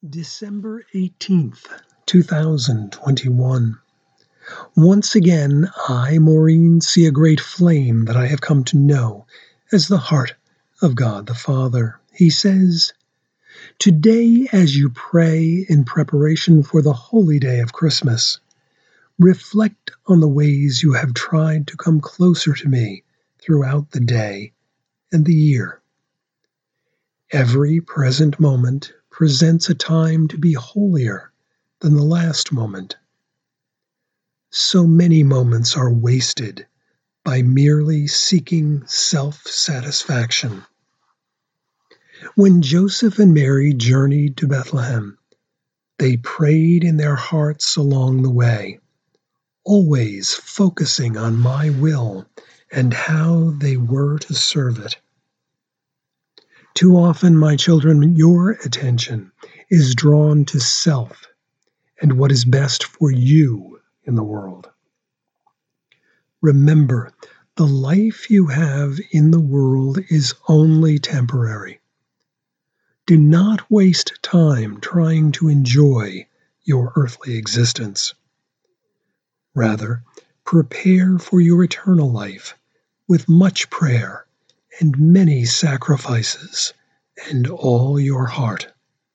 December 18th, 2021. Once again, I, Maureen, see a great flame that I have come to know as the heart of God the Father. He says, "Today, as you pray in preparation for the holy day of Christmas, reflect on the ways you have tried to come closer to me throughout the day and the year. Every present moment presents a time to be holier than the last moment. So many moments are wasted by merely seeking self-satisfaction. When Joseph and Mary journeyed to Bethlehem, they prayed in their hearts along the way, always focusing on my will and how they were to serve it. Too often, my children, your attention is drawn to self and what is best for you in the world. Remember, the life you have in the world is only temporary. Do not waste time trying to enjoy your earthly existence. Rather, prepare for your eternal life with much prayer and many sacrifices and all your heart."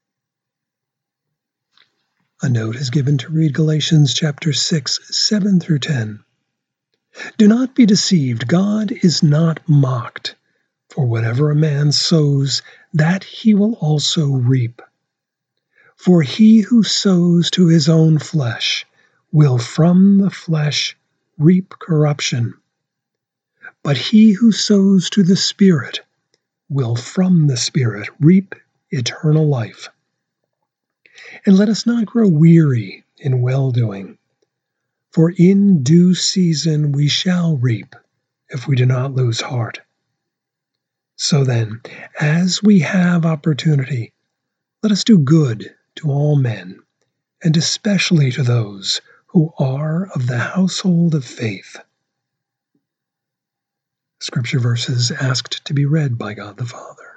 A note is given to read Galatians chapter 6, 7 through 10. "Do not be deceived. God is not mocked. For whatever a man sows, that he will also reap. For he who sows to his own flesh will from the flesh reap corruption. But he who sows to the Spirit will from the Spirit reap eternal life. And let us not grow weary in well-doing, for in due season we shall reap if we do not lose heart. So then, as we have opportunity, let us do good to all men, and especially to those who are of the household of faith." Scripture verses asked to be read by God the Father.